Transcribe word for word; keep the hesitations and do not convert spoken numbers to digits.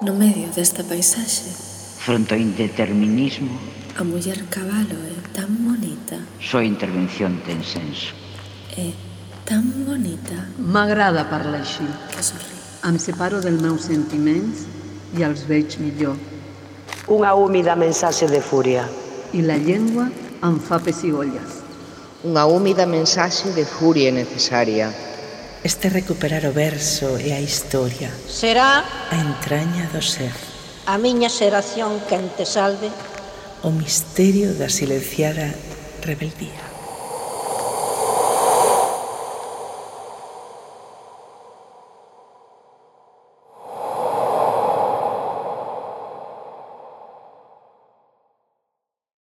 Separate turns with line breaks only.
No medio desta paisaxe,
fronte ao indeterminismo,
a muller cabalo é tan bonita.
Súa intervención ten senso.
É tan bonita.
M'agrada parlar així.
Que sorri.
Em separo dels meus sentiments i els veig millor.
Unha húmida mensaxe de furia.
I la llengua em fa pessigolles.
Unha húmida mensaxe de furia necesaria.
Este recuperar o verso e a historia.
Será
a entraña do ser.
A miña xeración quen te salve.
O misterio da silenciada rebeldía.